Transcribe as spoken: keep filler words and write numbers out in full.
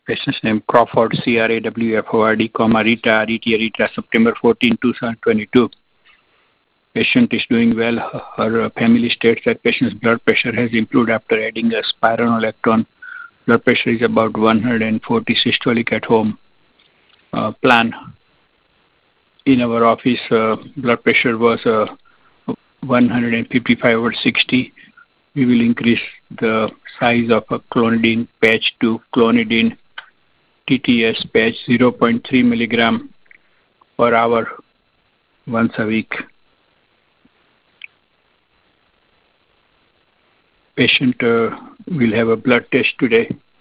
Patient's name Crawford, C R A W F O R D, comma, Rita, Rita, Rita, September fourteenth, two thousand twenty-two. Patient is doing well. Her family states that patient's blood pressure has improved after adding a spironolactone. Blood pressure is about one hundred forty systolic at home. Uh, plan. In our office, uh, blood pressure was uh, one hundred fifty-five over sixty. We will increase the size of a clonidine patch to clonidine T T S patch zero point three milligram per hour once a week. Patient uh, will have a blood test today.